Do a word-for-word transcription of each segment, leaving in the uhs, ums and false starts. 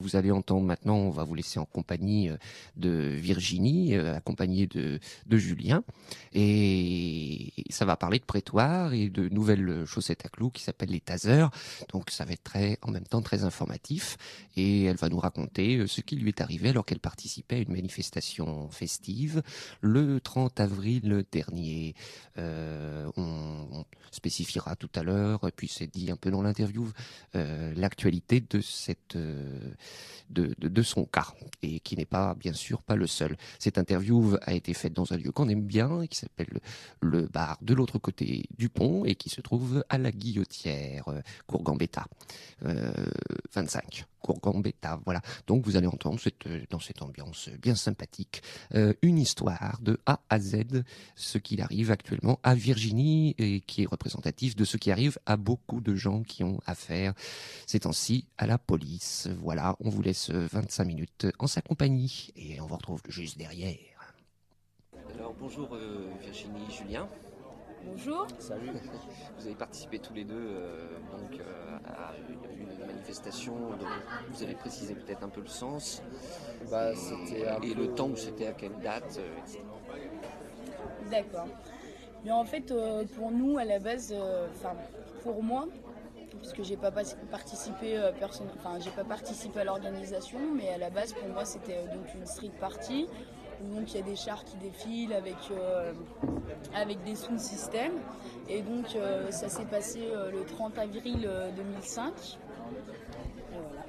Vous allez entendre maintenant, on va vous laisser en compagnie de Virginie, euh, accompagnée de, de Julien. Et ça va parler de prétoire et de nouvelles chaussettes à clous qui s'appellent les tasers. Donc ça va être très, en même temps très informatif. Et elle va nous raconter ce qui lui est arrivé alors qu'elle participait à une manifestation festive le trente avril dernier. Euh, on, on spécifiera tout à l'heure, puis c'est dit un peu dans l'interview, euh, l'actualité de cette... Euh, De, de, de son cas, et qui n'est pas, bien sûr, pas le seul. Cette interview a été faite dans un lieu qu'on aime bien, qui s'appelle le bar de l'autre côté du pont, et qui se trouve à la Guillotière, euh, Courgambetta, euh, vingt-cinq. Courgambetta, voilà. Donc vous allez entendre cette, dans cette ambiance bien sympathique euh, une histoire de A à Z, ce qu'il arrive actuellement à Virginie, et qui est représentatif de ce qui arrive à beaucoup de gens qui ont affaire ces temps-ci à la police. Voilà, on vous laisse vingt-cinq minutes en sa compagnie et on vous retrouve juste derrière. Alors bonjour euh, Virginie, Julien. Bonjour. Salut. Vous avez participé tous les deux euh, donc, euh, à une, une manifestation. Donc vous avez précisé peut-être un peu le sens. Bah, et c'était un et peu... le temps, c'était à quelle date, euh, et cetera. D'accord. Mais en fait, euh, pour nous, à la base, enfin, euh, pour moi, puisque j'ai pas participé, euh, personne, enfin, j'ai pas participé à l'organisation, mais à la base, pour moi, c'était euh, donc une street party où donc il y a des chars qui défilent avec euh, avec des sound systems, et donc euh, ça s'est passé euh, le trente avril euh, deux mille cinq. Et voilà.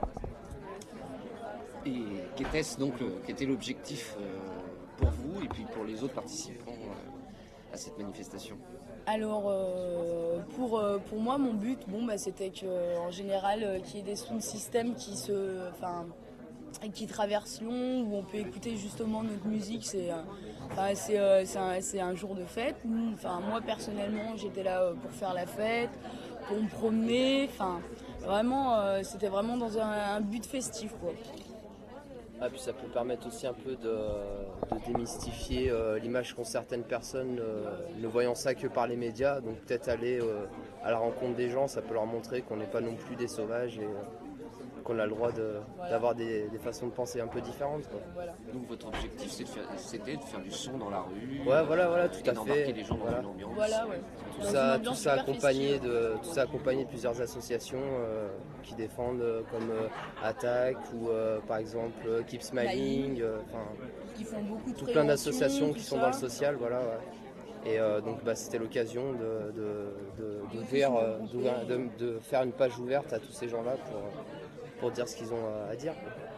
Et qu'était-ce donc, le, qu'était l'objectif euh, pour vous et puis pour les autres participants euh, à cette manifestation? Alors euh, pour, euh, pour moi mon but bon, bah, c'était qu'en général euh, qu'il y ait des sound systems qui, se, enfin, qui traversent Lyon, où on peut écouter justement notre musique. C'est, euh, c'est, euh, c'est, un, c'est un jour de fête. Enfin, moi personnellement j'étais là euh, pour faire la fête, pour me promener. Enfin, vraiment, euh, c'était vraiment dans un, un but festif, quoi. Ah, puis ça peut permettre aussi un peu de, de démystifier euh, l'image qu'ont certaines personnes euh, ne voyant ça que par les médias. Donc peut-être aller euh, à la rencontre des gens, ça peut leur montrer qu'on n'est pas non plus des sauvages et euh, qu'on a le droit de, voilà. d'avoir des, des façons de penser un peu différentes, quoi. Voilà. Donc votre objectif c'est de faire, c'était de faire du son dans la rue, ouais, voilà, voilà, tout et à d'embarquer fait. les gens voilà. dans une ambiance. Voilà, ouais. Tout ça, tout ça accompagné de, tout ça accompagné de plusieurs associations euh, qui défendent euh, comme euh, Attaque ou euh, par exemple euh, Keep Smiling, euh, qui font beaucoup de tout plein d'associations qui ça. sont dans le social, voilà. Ouais. Et euh, donc bah, c'était l'occasion de, de, de, d'ouvrir, euh, d'ouvrir, de, de faire une page ouverte à tous ces gens-là pour, pour dire ce qu'ils ont à dire.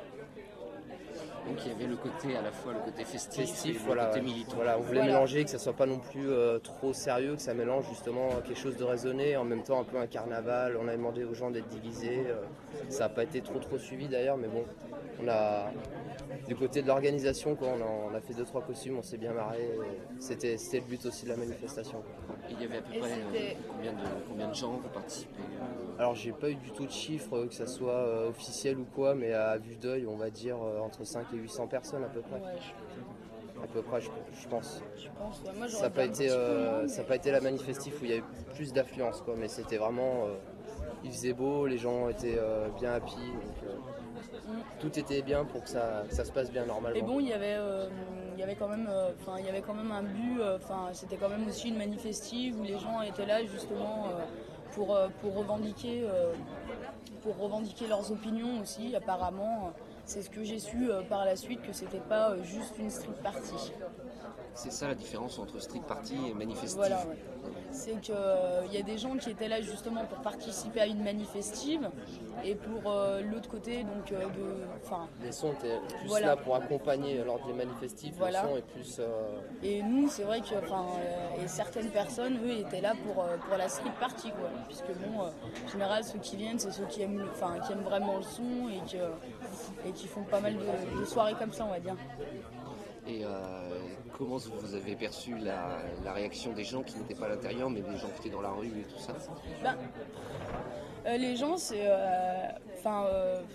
Donc il y avait le côté à la fois le côté festif, festif et voilà, le côté ouais. militant. Voilà, on voulait voilà. mélanger, que ça soit pas non plus euh, trop sérieux, que ça mélange justement quelque chose de raisonné, en même temps un peu un carnaval. On a demandé aux gens d'être divisés. Euh, ça n'a pas été trop trop suivi d'ailleurs, mais bon, on a du côté de l'organisation, quoi, on, a, on a fait deux trois costumes, on s'est bien marré. C'était, c'était le but aussi de la manifestation. Et il y avait à peu près euh, combien, de, combien de gens qui participaient? Alors j'ai pas eu du tout de chiffre, que ça soit euh, officiel ou quoi, mais à vue d'œil, on va dire euh, entre cinq et huit cents personnes à peu près. Ouais, je... À peu près, je, je pense. Je pense ouais. Moi, ça n'a pas, été, euh, mais... pas été la manifestif où il y a eu plus d'affluence, quoi, mais c'était vraiment... Euh, il faisait beau, les gens étaient euh, bien happy, donc euh, mm. tout était bien pour que ça, que ça se passe bien normalement. Et bon, il y avait, euh, il y avait quand même, enfin, euh, il y avait quand même un but, enfin, euh, c'était quand même aussi une manifestive où les gens étaient là justement euh, pour, euh, pour revendiquer, euh, pour revendiquer leurs opinions aussi. Apparemment, c'est ce que j'ai su euh, par la suite, que c'était pas euh, juste une street party. C'est ça la différence entre street party et manifestive. Voilà, ouais. C'est qu'il euh, y a des gens qui étaient là justement pour participer à une manifestive, et pour euh, l'autre côté, donc euh, de, enfin. Les sons étaient plus voilà. là pour accompagner lors des manifestives. Voilà. Le son est plus. Euh... Et nous, c'est vrai que, enfin, euh, et certaines personnes, eux, étaient là pour euh, pour la street party, quoi. Puisque bon, euh, en général, ceux qui viennent, c'est ceux qui aiment, enfin, qui aiment vraiment le son et qui et qui font pas mal de, de soirées comme ça, on va dire. Et euh, comment vous avez perçu la, la réaction des gens qui n'étaient pas à l'intérieur, mais des gens qui étaient dans la rue et tout ça? Ben, euh, les gens, c'est... Enfin... Euh, euh,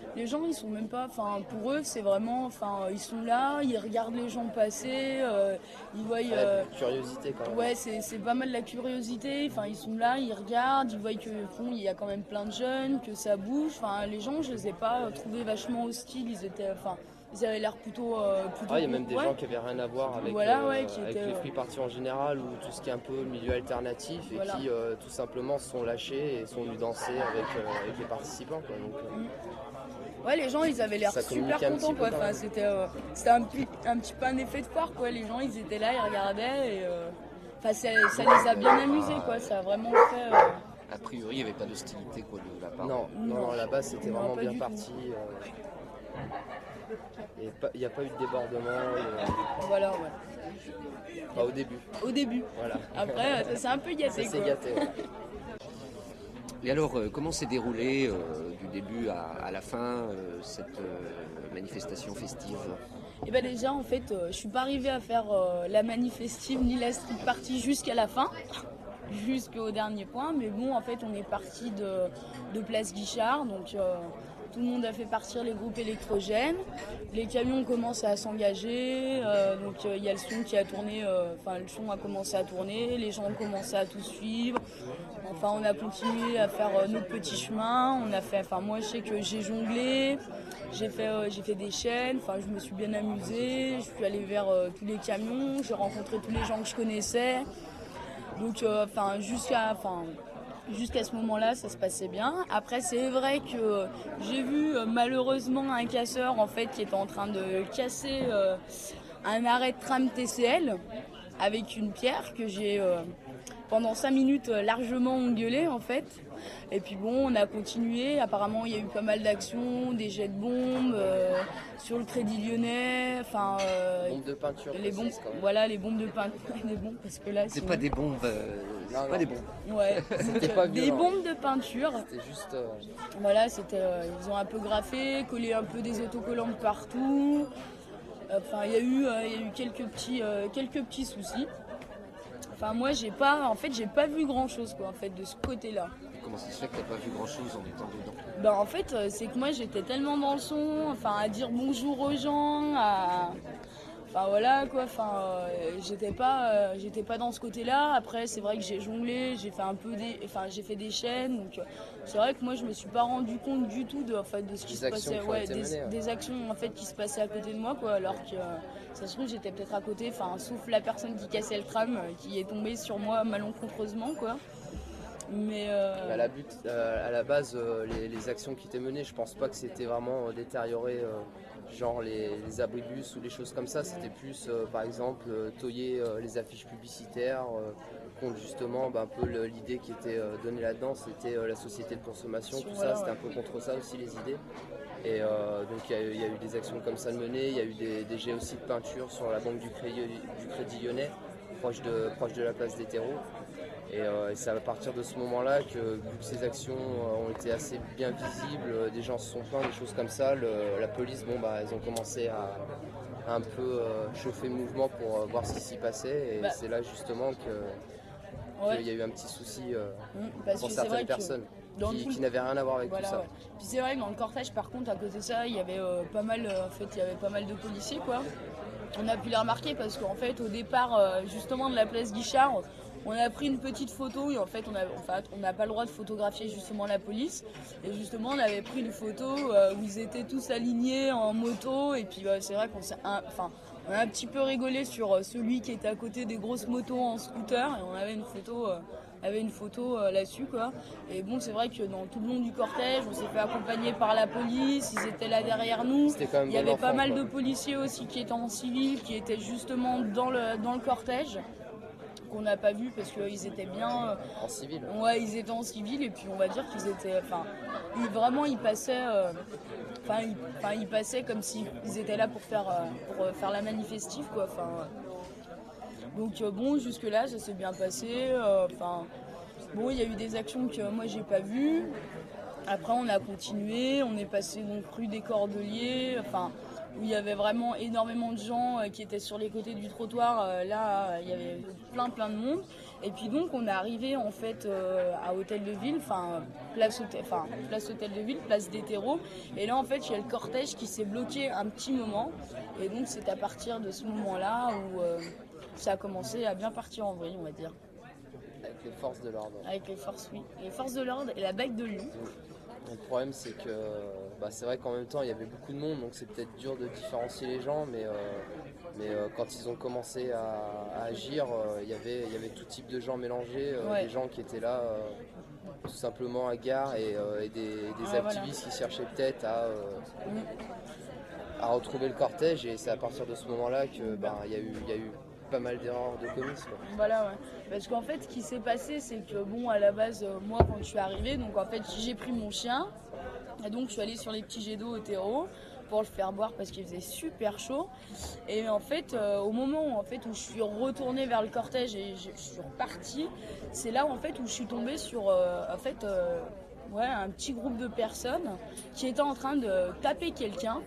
les gens ils sont même pas, enfin pour eux c'est vraiment, enfin ils sont là, ils regardent les gens passer, euh, ils voient. Euh, la curiosité quand même. Ouais, c'est, c'est pas mal la curiosité. Enfin ils sont là, ils regardent, ils voient que bon, il y a quand même plein de jeunes, que ça bouge. Enfin les gens je les ai pas trouvés vachement hostiles, ils étaient, enfin ils avaient l'air plutôt. Euh, plutôt ah il y a même des ouais. gens qui avaient rien à voir avec, voilà, euh, ouais, qui avec étaient, les free parties en général ou tout ce qui est un peu milieu alternatif et voilà. qui euh, tout simplement se sont lâchés et sont venus danser avec, euh, avec les participants quoi. Donc, euh, mm. Ouais, les gens ils avaient l'air super contents quoi. Enfin, c'était, euh, c'était un, petit, un petit peu un effet de foire quoi. Les gens ils étaient là, ils regardaient et euh, enfin, ça, ça les a bien amusés quoi. Ça a vraiment fait. Euh... A priori, il n'y avait pas d'hostilité quoi de la part. Non, non, non, là-bas c'était non, vraiment bien parti. Il n'y a pas eu de débordement. Et... Voilà, ouais. Enfin, au début. Au début. Voilà. Après, ça s'est un peu gâté. Ça s'est gâté. Ouais. Et alors, euh, comment s'est déroulée euh, du début à, à la fin euh, cette euh, manifestation festive? Eh ben déjà, en fait, euh, je suis pas arrivée à faire euh, la manif festive ni la street party jusqu'à la fin, jusqu'au dernier point. Mais bon, en fait, on est parti de, de Place Guichard, donc euh, tout le monde a fait partir les groupes électrogènes. Les camions commencent à s'engager, euh, donc il euh, y a le son qui a tourné, enfin euh, le son a commencé à tourner, les gens ont commencé à tout suivre. Enfin, on a continué à faire euh, notre petit chemin. On a fait, enfin moi je sais que j'ai jonglé, j'ai fait, euh, j'ai fait des chaînes. Enfin, je me suis bien amusée. Je suis allée vers euh, tous les camions. J'ai rencontré tous les gens que je connaissais. Donc, enfin euh, jusqu'à, enfin. Jusqu'à ce moment-là, ça se passait bien. Après, c'est vrai que j'ai vu euh, malheureusement un casseur en fait qui était en train de casser euh, un arrêt de tram T C L avec une pierre que j'ai euh, pendant cinq minutes euh, largement engueulée en fait. Et puis bon, on a continué. Apparemment, il y a eu pas mal d'actions, des jets de bombes euh, sur le Crédit Lyonnais. Enfin, euh, bombes de peinture. Les bombes, voilà, les bombes de peinture. Les bombes, parce que là, c'est pas des bombes. Euh, non, non. Pas des bombes. Ouais. C'était pas des bombes de peinture. C'était juste. Euh... Voilà, c'était. Euh, ils ont un peu graffé, collé un peu des autocollants partout. Enfin, il y a eu, euh, il y a eu quelques petits, euh, quelques petits soucis. Enfin, moi, j'ai pas, en fait, j'ai pas vu grand-chose, quoi, en fait, de ce côté-là. Comment ça se fait que t'as pas vu grand-chose en étant dedans? Ben, en fait, c'est que moi, j'étais tellement dans le son, enfin, à dire bonjour aux gens, à... Enfin, voilà, quoi, enfin, euh, j'étais pas, euh, j'étais pas dans ce côté-là. Après, c'est vrai que j'ai jonglé, j'ai fait un peu des... Enfin, j'ai fait des chaînes, donc... Euh, c'est vrai que moi, je me suis pas rendu compte du tout de, en fait, de ce qui des se passait. Ouais, des, menées, ouais. des actions, en fait, qui se passaient à côté de moi, quoi, alors que... Euh, ça se trouve, j'étais peut-être à côté, enfin, sauf la personne qui cassait le tram, euh, qui est tombée sur moi malencontreusement, quoi. Mais euh... à, la but, euh, à la base, euh, les, les actions qui étaient menées, je pense pas que c'était vraiment euh, détérioré, euh, genre les, les abribus ou les choses comme ça. C'était plus, euh, par exemple, euh, toyer euh, les affiches publicitaires, euh, contre justement bah, un peu le, l'idée qui était euh, donnée là-dedans, c'était euh, la société de consommation, tout voilà, ça, c'était ouais. un peu contre ça aussi les idées. Et euh, donc il y, y a eu des actions comme ça de menées, il y a eu des, des jets aussi de peinture sur la banque du Crédit, du Crédit Lyonnais, proche de, proche de la place des terreaux. Et, euh, et c'est à partir de ce moment-là que, vu que ces actions euh, ont été assez bien visibles, euh, des gens se sont plaints, des choses comme ça, le, la police, bon, bah, ils ont commencé à, à un peu euh, chauffer le mouvement pour euh, voir ce qui s'y passait. Et bah, c'est là justement que, ouais. qu'il y a eu un petit souci euh, mmh, pour certaines personnes qui, qui n'avaient rien à voir avec voilà, tout ça. Ouais. Puis c'est vrai que dans le cortège, par contre, à côté de ça, il y avait euh, pas mal, euh, en fait, il y avait pas mal de policiers, quoi. On a pu les remarquer parce qu'en fait, au départ, euh, justement, de la place Guichard, on a pris une petite photo et en fait on n'a enfin, on n'a pas le droit de photographier justement la police. Et justement on avait pris une photo euh, où ils étaient tous alignés en moto et puis euh, c'est vrai qu'on s'est un, enfin, on a un petit peu rigolé sur euh, celui qui était à côté des grosses motos en scooter et on avait une photo, euh, avait une photo euh, là-dessus quoi. Et bon c'est vrai que dans tout le long du cortège on s'est fait accompagner par la police, ils étaient là derrière nous. Il y avait enfant, pas mal quoi. de policiers aussi qui étaient en civil, qui étaient justement dans le, dans le cortège. Qu'on n'a pas vu parce qu'ils étaient bien euh, en civil. Ouais, ils étaient en civil et puis on va dire qu'ils étaient, enfin, ils, vraiment ils passaient, enfin, euh, ils, enfin, ils passaient comme s'ils étaient là pour faire, euh, pour faire la manifestive quoi. Enfin, euh. donc euh, bon, jusque là ça s'est bien passé. Enfin, euh, bon, il y a eu des actions que moi j'ai pas vues. Après, on a continué, on est passé donc rue des Cordeliers, enfin, où il y avait vraiment énormément de gens euh, qui étaient sur les côtés du trottoir. Euh, là, euh, il y avait plein, plein de monde. Et puis donc, on est arrivé en fait euh, à Hôtel de Ville, enfin place, enfin, place Hôtel de Ville, place des terreaux. Et là, en fait, il y a le cortège qui s'est bloqué un petit moment. Et donc, c'est à partir de ce moment-là où euh, ça a commencé à bien partir en vrille, on va dire. Avec les forces de l'ordre. Avec les forces, oui. Les forces de l'ordre et la Bague de Lyon. Le problème, c'est que bah, c'est vrai qu'en même temps, il y avait beaucoup de monde, donc c'est peut-être dur de différencier les gens, mais, euh, mais euh, quand ils ont commencé à, à agir, euh, il y avait, il y avait tout type de gens mélangés, euh, Ouais. des gens qui étaient là euh, tout simplement à gare et, euh, et des, des Ouais, activistes voilà. qui cherchaient peut-être à, euh, Mm. à retrouver le cortège, et c'est à partir de ce moment-là que ben, il y a eu, il y a eu pas mal d'erreurs de commises, quoi. Voilà, ouais. Parce qu'en fait, ce qui s'est passé, c'est que, bon, à la base, euh, moi, quand je suis arrivée, donc en fait, j'ai pris mon chien, et donc je suis allée sur les petits jets d'eau au terreau pour le faire boire parce qu'il faisait super chaud. Et en fait, euh, au moment où, en fait, où je suis retournée vers le cortège et je, je suis repartie, c'est là où, en fait, où je suis tombée sur, euh, en fait, euh, ouais, un petit groupe de personnes qui étaient en train de taper quelqu'un.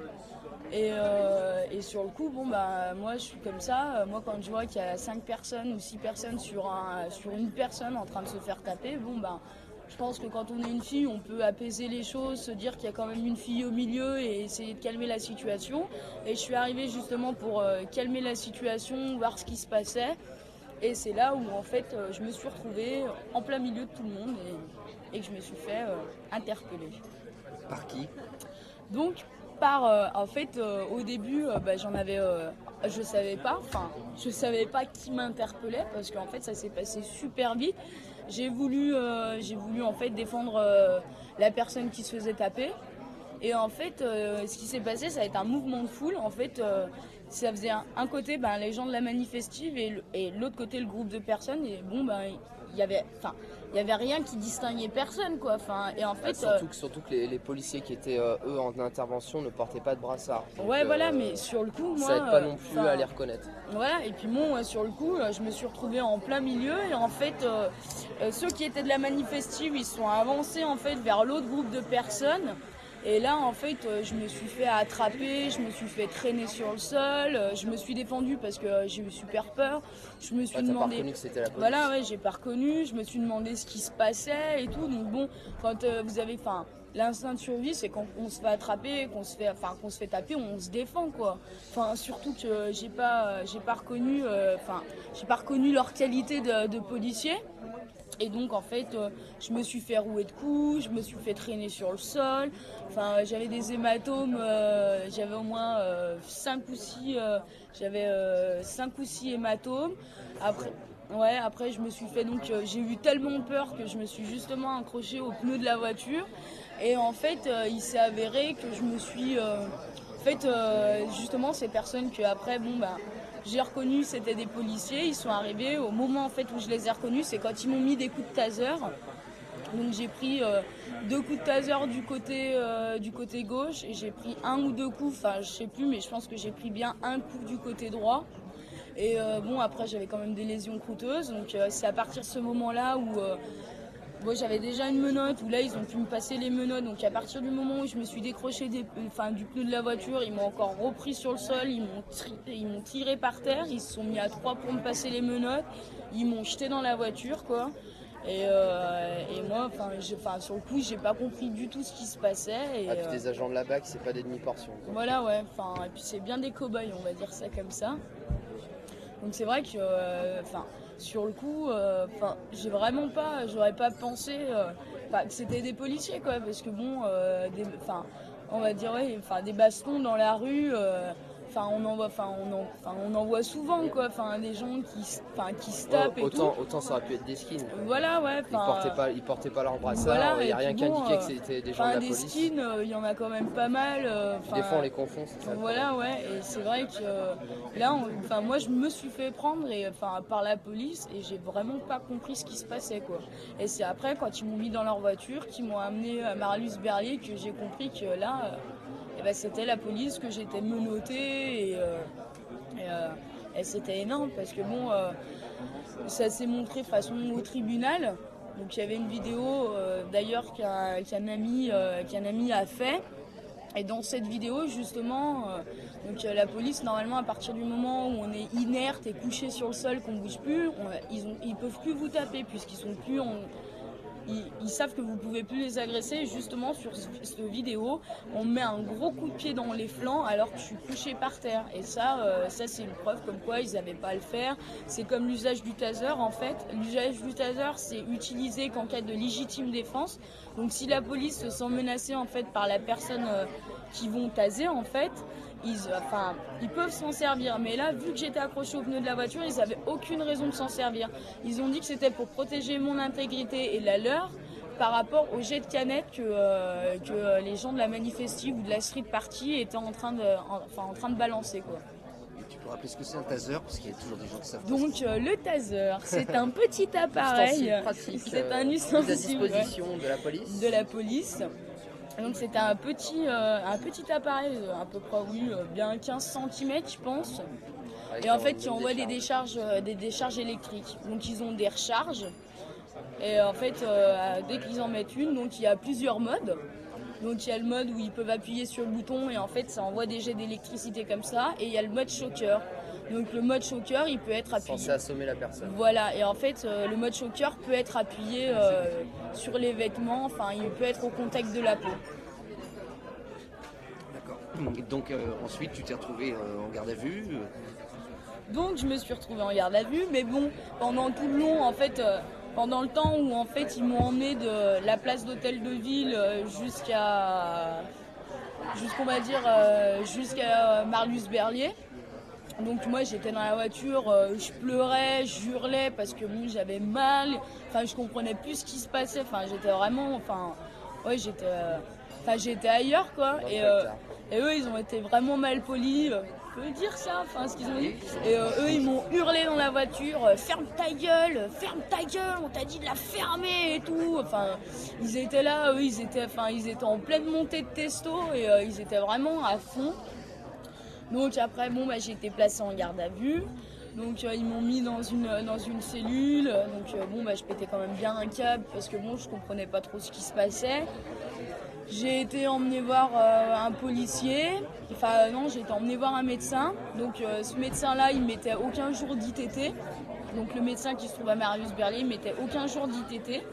Et, euh, et sur le coup, bon bah moi je suis comme ça, moi quand je vois qu'il y a cinq personnes ou six personnes sur, un, sur une personne en train de se faire taper, bon bah je pense que quand on est une fille, on peut apaiser les choses, se dire qu'il y a quand même une fille au milieu et essayer de calmer la situation. Et je suis arrivée justement pour euh, calmer la situation, voir ce qui se passait. Et c'est là où en fait euh, je me suis retrouvée en plein milieu de tout le monde et, et que je me suis fait euh, interpeller. Par qui ? Donc, par, euh, en fait, euh, au début, euh, bah, j'en avais, euh, je savais pas, enfin, je savais pas qui m'interpellait parce qu'en fait, ça s'est passé super vite. J'ai voulu, euh, j'ai voulu en fait défendre euh, la personne qui se faisait taper. Et en fait, euh, ce qui s'est passé, ça a été un mouvement de foule. En fait, euh, ça faisait un, un côté, ben, les gens de la manifestive et, et l'autre côté, le groupe de personnes. Et bon, ben, il y avait, enfin, il y avait rien qui distinguait personne, quoi. Enfin, et en fait, Ah, surtout, euh, que, surtout que les, les policiers qui étaient euh, eux en intervention ne portaient pas de brassard. Donc, ouais, euh, voilà, mais sur le coup, moi, ça aide pas non plus euh, à les reconnaître. Voilà, et puis bon, sur le coup, je me suis retrouvée en plein milieu et en fait, euh, ceux qui étaient de la manifestive, ils sont avancés en fait vers l'autre groupe de personnes. Et là, en fait, je me suis fait attraper, je me suis fait traîner sur le sol, je me suis défendue parce que j'ai eu super peur. Je me suis ah, demandé. T'as pas reconnu que c'était la police. Voilà, ouais, j'ai pas reconnu. Je me suis demandé ce qui se passait et tout. Donc bon, quand euh, vous avez, enfin, l'instinct de survie, c'est quand on se fait attraper, qu'on se fait, enfin, qu'on se fait taper, on se défend, quoi. Enfin, surtout que j'ai pas, j'ai pas reconnu, enfin, euh, j'ai pas reconnu leur qualité de, de policier. Et donc en fait, euh, je me suis fait rouer de coups, je me suis fait traîner sur le sol. Enfin, j'avais des hématomes, euh, j'avais au moins euh, cinq ou six, euh, j'avais euh, cinq ou six hématomes. Après, ouais, après je me suis fait donc, euh, j'ai eu tellement peur que je me suis justement accrochée au pneu de la voiture. Et en fait, euh, il s'est avéré que je me suis, euh, en fait, euh, justement ces personnes que après, bon bah. J'ai reconnu, c'était des policiers, ils sont arrivés. Au moment en fait, où je les ai reconnus, c'est quand ils m'ont mis des coups de taser. Donc j'ai pris euh, deux coups de taser du côté, euh, du côté gauche et j'ai pris un ou deux coups, enfin je sais plus, mais je pense que j'ai pris bien un coup du côté droit. Et euh, bon, après j'avais quand même des lésions croûteuses, donc euh, c'est à partir de ce moment-là où... Euh, Bon, j'avais déjà une menotte où là ils ont pu me passer les menottes, donc à partir du moment où je me suis décrochée des, enfin, du pneu de la voiture, ils m'ont encore repris sur le sol, ils m'ont, tri, ils m'ont tiré par terre, ils se sont mis à trois pour me passer les menottes, ils m'ont jeté dans la voiture, quoi. Et, euh, et moi, enfin, sur le coup, j'ai pas compris du tout ce qui se passait. Et, ah, puis euh, des agents de la B A C, c'est pas des demi-portions. Voilà, ouais, enfin, et puis c'est bien des cow-boys, on va dire ça comme ça. Donc c'est vrai que, enfin. Euh, sur le coup, euh, j'ai vraiment pas, j'aurais pas pensé euh, que c'était des policiers, quoi, parce que bon, euh, des, on va dire, ouais, des bastons dans la rue, euh, on en voit, enfin, on en, on en voit souvent, quoi, des gens qui, qui se tapent ouais, et autant, tout. Autant ça aurait pu être des skins. Voilà, ouais. Ils portaient pas, ils portaient pas leur brassard, il voilà, n'y a rien qui bon, indiquait euh, que c'était des gens de la des police. Des skins, il euh, y en a quand même pas mal. Euh, des fois on les confond, c'est ça. Voilà, ouais, et c'est vrai que euh, là, on, moi je me suis fait prendre et, par la police et j'ai vraiment pas compris ce qui se passait, quoi. Et c'est après, quand ils m'ont mis dans leur voiture, qu'ils m'ont amené à Marlus-Berlier, que j'ai compris que là, euh, eh ben, c'était la police, que j'étais menottée et, euh, et, euh, et c'était énorme parce que bon, euh, ça s'est montré façon au tribunal. Donc il y avait une vidéo euh, d'ailleurs qu'un, qu'un, ami, euh, qu'un ami a fait. Et dans cette vidéo, justement, euh, donc, euh, la police, normalement, à partir du moment où on est inerte et couché sur le sol, qu'on ne bouge plus, on, ils ne peuvent plus vous taper puisqu'ils sont plus en... Ils, ils savent que vous ne pouvez plus les agresser. Justement, sur cette vidéo, on met un gros coup de pied dans les flancs alors que je suis couché par terre. Et ça, euh, ça c'est une preuve comme quoi ils n'avaient pas à le faire. C'est comme l'usage du taser, en fait. L'usage du taser, c'est utilisé qu'en cas de légitime défense. Donc si la police se sent menacée en fait, par la personne euh, qui vont taser, en fait, Ils, enfin, ils peuvent s'en servir, mais là, vu que j'étais accroché au pneu de la voiture, ils n'avaient aucune raison de s'en servir. Ils ont dit que c'était pour protéger mon intégrité et la leur par rapport au jet de canettes que, euh, que les gens de la manifestive ou de la street party étaient en train de, en, enfin, en train de balancer, quoi. Tu peux rappeler ce que c'est un taser, parce qu'il y a toujours des gens qui savent. Donc euh, le taser, c'est un petit appareil, pratique, c'est un euh, ustensile à disposition ouais, de la police. De la police. Donc c'était un petit, euh, un petit appareil, à peu près, oui, bien quinze centimètres, je pense. Avec et en fait, qui des envoie des décharges, des décharges électriques. Donc ils ont des recharges. Et en fait, euh, dès qu'ils en mettent une, donc il y a plusieurs modes. Donc il y a le mode où ils peuvent appuyer sur le bouton et en fait ça envoie des jets d'électricité comme ça. Et il y a le mode choker. Donc le mode choker, il peut être appuyé. Censé assommer la personne. Voilà, et en fait, euh, le mode choker peut être appuyé euh, sur les vêtements, enfin, il peut être au contact de la peau. D'accord. Donc euh, ensuite, tu t'es retrouvé euh, en garde à vue. Donc je me suis retrouvée en garde à vue, mais bon, pendant tout le long, en fait, euh, pendant le temps où en fait ils m'ont emmené de la place d'Hôtel de Ville euh, jusqu'à, jusqu'on va dire, euh, jusqu'à Marlus-Berlier. Donc moi j'étais dans la voiture, euh, je pleurais, je hurlais parce que bon, j'avais mal, enfin je comprenais plus ce qui se passait, enfin j'étais vraiment, enfin ouais j'étais, euh, enfin j'étais ailleurs quoi. Et, euh, et eux ils ont été vraiment mal polis, euh, je peux dire ça, enfin ce qu'ils ont dit. Et euh, eux ils m'ont hurlé dans la voiture, euh, ferme ta gueule, ferme ta gueule, on t'a dit de la fermer et tout. Enfin ils étaient là, eux ils étaient, enfin ils étaient en pleine montée de testo et euh, ils étaient vraiment à fond. Donc après, bon, bah, j'ai été placée en garde à vue. Donc euh, ils m'ont mis dans une, dans une cellule. Donc euh, bon, bah, je pétais quand même bien un câble parce que bon, je comprenais pas trop ce qui se passait. J'ai été emmenée voir euh, un policier. Enfin non, j'ai été emmenée voir un médecin. Donc euh, ce médecin-là, il mettait aucun jour d'I T T. Donc le médecin qui se trouve à Marlus-Berlier, il mettait aucun jour d'I T T.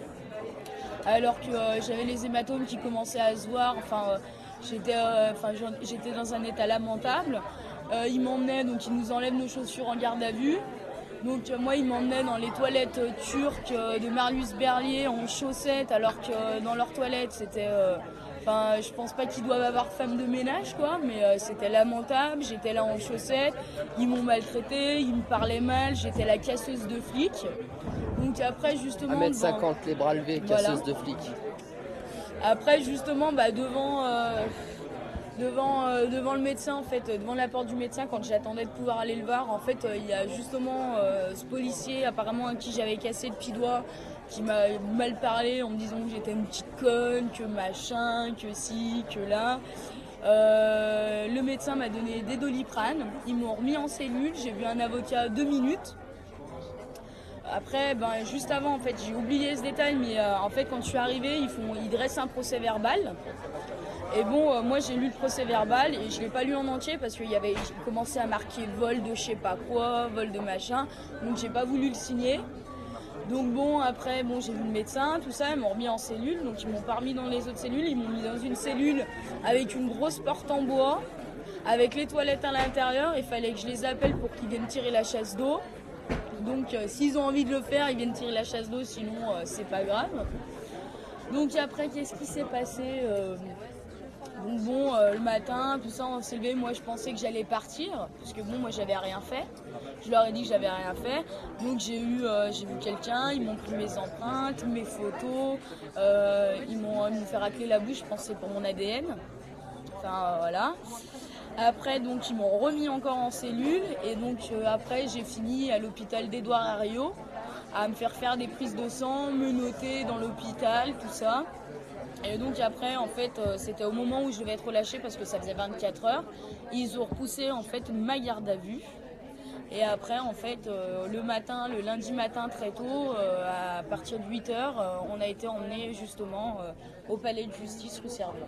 Alors que euh, j'avais les hématomes qui commençaient à se voir. Enfin, euh, J'étais, euh, enfin, j'étais dans un état lamentable. Euh, ils m'emmenaient, donc ils nous enlèvent nos chaussures en garde à vue. Donc euh, moi, ils m'emmenaient dans les toilettes euh, turques euh, de Marlus-Berlier en chaussettes, alors que euh, dans leurs toilettes, c'était... Euh, enfin, je pense pas qu'ils doivent avoir femme de ménage, quoi, mais euh, c'était lamentable. J'étais là en chaussettes, ils m'ont maltraité, ils me parlaient mal, j'étais la casseuse de flics. Donc après, justement... un mètre cinquante, ben, les bras levés, casseuse voilà. de flics. Après, justement, bah, devant, euh, devant, euh, devant le médecin, en fait, devant la porte du médecin, quand j'attendais de pouvoir aller le voir, en fait, euh, il y a justement euh, ce policier, apparemment à qui j'avais cassé le pied-doigt, qui m'a mal parlé en me disant que j'étais une petite conne, que machin, que ci, que là. Euh, le médecin m'a donné des Doliprane, ils m'ont remis en cellule, j'ai vu un avocat deux minutes. Après, ben, juste avant, en fait, j'ai oublié ce détail, mais euh, en fait, quand je suis arrivée, ils, font, ils dressent un procès verbal. Et bon, euh, moi, j'ai lu le procès verbal et je ne l'ai pas lu en entier parce qu'il y avait commencé à marquer vol de je sais pas quoi, vol de machin. Donc, j'ai pas voulu le signer. Donc bon, après, bon, j'ai vu le médecin, tout ça, ils m'ont remis en cellule. Donc, ils m'ont pas remis dans les autres cellules. Ils m'ont mis dans une cellule avec une grosse porte en bois, avec les toilettes à l'intérieur. Il fallait que je les appelle pour qu'ils viennent tirer la chasse d'eau. Donc euh, s'ils ont envie de le faire, ils viennent tirer la chasse d'eau, sinon euh, c'est pas grave. Donc après, qu'est-ce qui s'est passé euh, Donc bon, euh, le matin, tout ça, on s'est levé, moi je pensais que j'allais partir, parce que bon, moi j'avais rien fait. Je leur ai dit que j'avais rien fait. Donc j'ai eu, euh, j'ai vu quelqu'un, ils m'ont pris mes empreintes, mes photos, euh, ils m'ont ils m'ont fait racler la bouche, je pense que c'est pour mon A D N. Enfin euh, voilà. Après, donc, ils m'ont remis encore en cellule et donc euh, après, j'ai fini à l'hôpital d'Édouard Herriot à me faire faire des prises de sang, me noter dans l'hôpital, tout ça. Et donc après, en fait, euh, c'était au moment où je devais être relâchée parce que ça faisait vingt-quatre heures. Ils ont repoussé en fait ma garde à vue Et après, en fait, euh, le matin, le lundi matin très tôt, euh, à partir de huit heures, euh, on a été emmenés justement euh, au palais de justice rue Servien.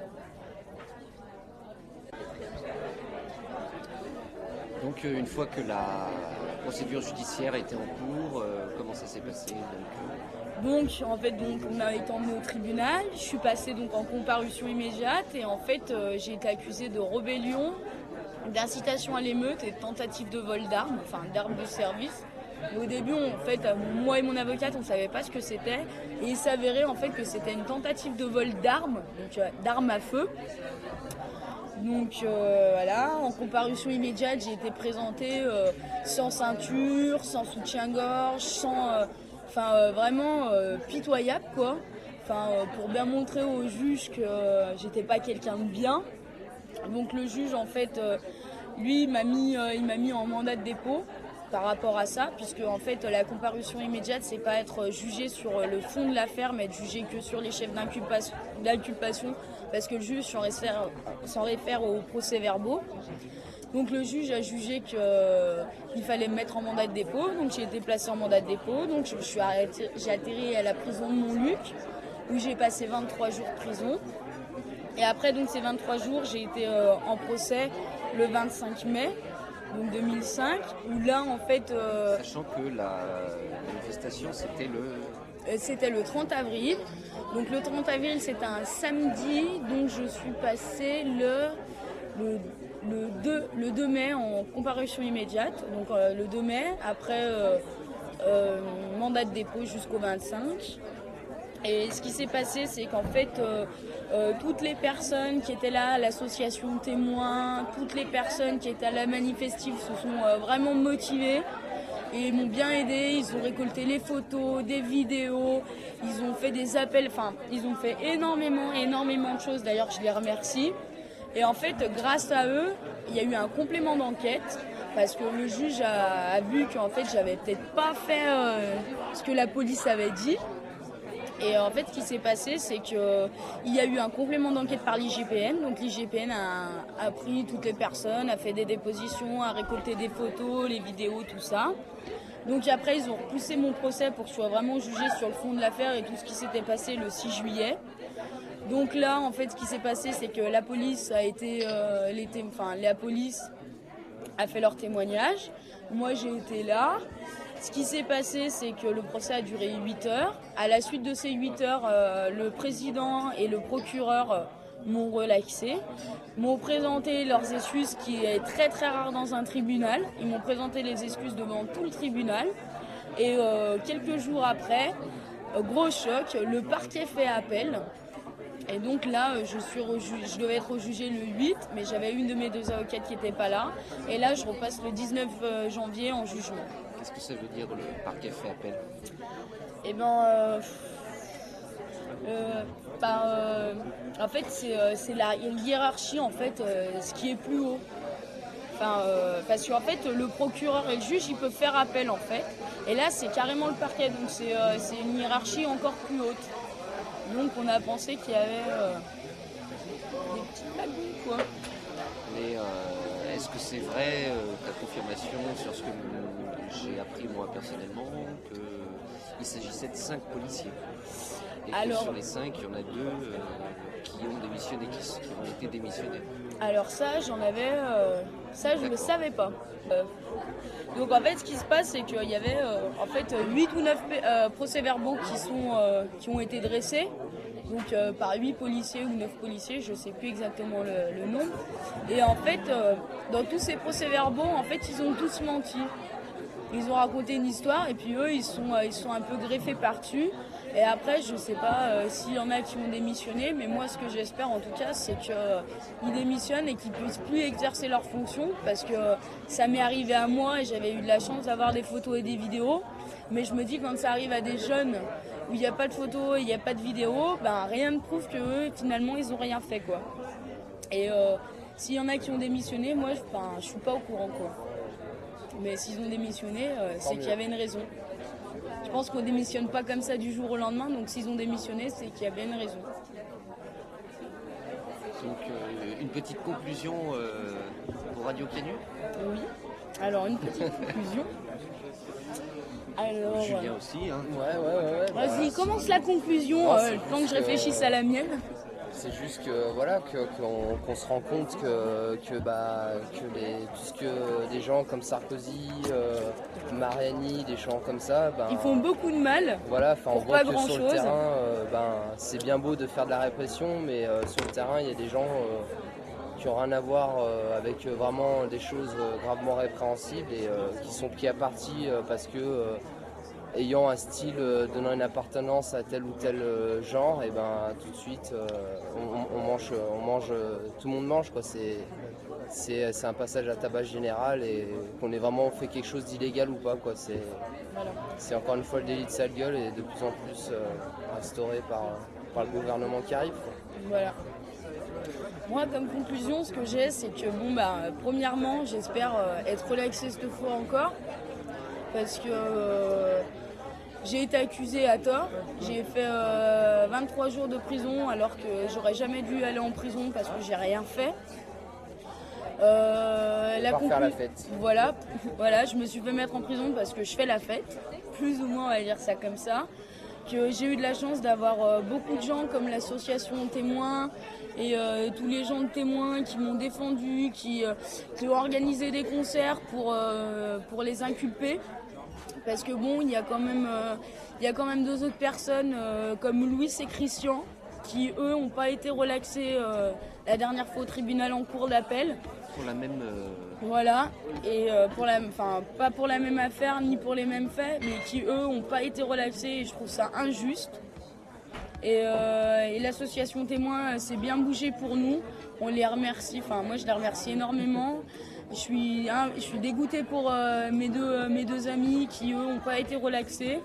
Donc euh, une fois que la procédure judiciaire était en cours, euh, comment ça s'est passé donc, euh... donc en fait, donc, on a été emmené au tribunal, je suis passée donc, en comparution immédiate et en fait euh, j'ai été accusée de rébellion, d'incitation à l'émeute et de tentative de vol d'armes, enfin d'armes de service. Et au début, en fait, moi et mon avocate, on ne savait pas ce que c'était et il s'avérait en fait que c'était une tentative de vol d'armes, donc euh, d'armes à feu. Donc euh, voilà, en comparution immédiate, j'ai été présentée euh, sans ceinture, sans soutien-gorge, sans, euh, enfin euh, vraiment euh, pitoyable quoi. Enfin euh, pour bien montrer au juge que euh, j'étais pas quelqu'un de bien. Donc le juge en fait, euh, lui il m'a mis, euh, il m'a mis en mandat de dépôt par rapport à ça, puisque en fait la comparution immédiate c'est pas être jugé sur le fond de l'affaire, mais être jugé que sur les chefs d'inculpation, parce que le juge s'en réfère, s'en réfère aux procès-verbaux. Donc le juge a jugé qu'il euh, fallait me mettre en mandat de dépôt, donc j'ai été placée en mandat de dépôt, donc je, je suis arrêtée, j'ai atterri à la prison de Montluc, où j'ai passé vingt-trois jours de prison. Et après donc ces vingt-trois jours, j'ai été euh, en procès le vingt-cinq mai. Donc deux mille cinq, où là en fait... Euh, Sachant que la manifestation c'était le... C'était le trente avril. Donc le trente avril c'était un samedi, donc je suis passée le, le, le, deux, le deux mai en comparution immédiate. Donc euh, le deux mai, après euh, euh, mandat de dépôt jusqu'au vingt-cinq. Et ce qui s'est passé, c'est qu'en fait, euh, euh, toutes les personnes qui étaient là, l'association témoins, toutes les personnes qui étaient à la manifestive se sont euh, vraiment motivées et m'ont bien aidé. Ils ont récolté les photos, des vidéos, ils ont fait des appels, enfin, ils ont fait énormément, énormément de choses. D'ailleurs, je les remercie. Et en fait, grâce à eux, il y a eu un complément d'enquête parce que le juge a, a vu qu'en fait, j'avais peut-être pas fait euh, ce que la police avait dit. Et en fait, ce qui s'est passé, c'est qu'il y a eu un complément d'enquête par l'I G P N. Donc l'I G P N a, a pris toutes les personnes, a fait des dépositions, a récolté des photos, les vidéos, tout ça. Donc après, ils ont repoussé mon procès pour que je sois vraiment jugée sur le fond de l'affaire et tout ce qui s'était passé le six juillet. Donc là, en fait, ce qui s'est passé, c'est que la police a été, euh, les té- enfin, la police a fait leur témoignage. Moi, j'ai été là. Ce qui s'est passé, c'est que le procès a duré huit heures. À la suite de ces huit heures, euh, le président et le procureur euh, m'ont relaxé, m'ont présenté leurs excuses, qui est très très rare dans un tribunal. Ils m'ont présenté les excuses devant tout le tribunal. Et euh, quelques jours après, euh, gros choc, le parquet fait appel. Et donc là, je, suis reju- je devais être rejugée le huit, mais j'avais une de mes deux avocates qui n'était pas là. Et là, je repasse le dix-neuf janvier en jugement. Qu'est-ce que ça veut dire le parquet fait appel? Eh ben, euh, euh, par, euh, en fait, c'est, euh, c'est la hiérarchie, en fait, euh, ce qui est plus haut. Enfin, euh, parce qu'en fait, le procureur et le juge, ils peuvent faire appel, en fait. Et là, c'est carrément le parquet, donc c'est, euh, c'est une hiérarchie encore plus haute. Donc, on a pensé qu'il y avait euh, des petits magouilles, quoi. Mais euh, est-ce que c'est vrai, euh, ta confirmation sur ce que j'ai appris moi personnellement, qu'il s'agissait de cinq policiers et alors, que sur les cinq, il y en a deux euh, qui ont démissionné, qui, qui ont été démissionnés? Alors ça, j'en avais... Euh, ça, je ne le savais pas. Euh, donc en fait, ce qui se passe, c'est qu'il y avait euh, en fait huit ou neuf euh, procès-verbaux qui, sont, euh, qui ont été dressés. Donc euh, par huit policiers ou neuf policiers, je ne sais plus exactement le, le nombre. Et en fait, euh, dans tous ces procès-verbaux, en fait, ils ont tous menti. Ils ont raconté une histoire et puis eux, ils sont, euh, ils sont un peu greffés par-dessus. Et après, je ne sais pas euh, s'il y en a qui ont démissionné, mais moi, ce que j'espère en tout cas, c'est qu'ils euh, démissionnent et qu'ils ne puissent plus exercer leurs fonctions, parce que euh, ça m'est arrivé à moi et j'avais eu de la chance d'avoir des photos et des vidéos. Mais je me dis, quand ça arrive à des jeunes où il n'y a pas de photos et il n'y a pas de vidéos, ben, rien ne prouve qu'eux, finalement, ils n'ont rien fait, quoi. Et euh, s'il y en a qui ont démissionné, moi, je ne suis pas au courant, quoi. Mais s'ils ont démissionné, euh, c'est qu'il y avait une raison. Je pense qu'on ne démissionne pas comme ça du jour au lendemain, donc s'ils ont démissionné, c'est qu'il y a bien une raison. Donc euh, une petite conclusion euh, pour Radio Pieds Nus. Oui. Alors une petite conclusion. Alors, Julien aussi. Hein. Ouais, ouais, ouais. ouais vas-y, bah, commence la conclusion, Non, euh, c'est le temps que juste je réfléchisse que- à la mienne. C'est juste que voilà que- qu'on qu'on se rend compte que que bah que les tout ce que des gens comme Sarkozy, euh, Mariani, des gens comme ça, ben Ils font beaucoup de mal. voilà, enfin on pour voit pas que sur le grand-chose. terrain, euh, ben c'est bien beau de faire de la répression, mais euh, sur le terrain il y a des gens euh, qui ont rien à voir euh, avec euh, vraiment des choses euh, gravement répréhensibles et euh, qui sont pris à partie euh, parce que euh, ayant un style euh, donnant une appartenance à tel ou tel euh, genre, et ben tout de suite euh, on, on mange, on mange, euh, tout le monde mange quoi. C'est c'est c'est un passage à tabac général et qu'on ait vraiment fait quelque chose d'illégal ou pas quoi. C'est Voilà. c'est encore une fois le délit de sale gueule et de plus en plus euh, instauré par par le gouvernement qui arrive, quoi. Voilà. Moi, comme conclusion, ce que j'ai, c'est que, bon, bah, premièrement, j'espère euh, être relaxée cette fois encore. Parce que euh, j'ai été accusée à tort. J'ai fait euh, vingt-trois jours de prison alors que j'aurais jamais dû aller en prison parce que j'ai rien fait. Euh, la Par faire conclu- la fête. Voilà, voilà, je me suis fait mettre en prison parce que je fais la fête, plus ou moins on va dire ça comme ça. Que j'ai eu de la chance d'avoir euh, beaucoup de gens comme l'association Témoins et euh, tous les gens de Témoins qui m'ont défendu, qui, euh, qui ont organisé des concerts pour, euh, pour les inculper. Parce que bon, il y a quand même, euh, il y a quand même deux autres personnes euh, comme Louis et Christian qui eux n'ont pas été relaxés euh, la dernière fois au tribunal en cours d'appel. Pour la même. euh, Voilà, et euh, pour la, enfin pas pour la même affaire ni pour les mêmes faits, mais qui eux n'ont pas été relaxés et je trouve ça injuste. Et, euh, et l'association Témoins s'est bien bougée pour nous, on les remercie, enfin moi je les remercie énormément. Je suis, hein, je suis dégoûtée pour euh, mes, deux, euh, mes deux amis qui eux n'ont pas été relaxés.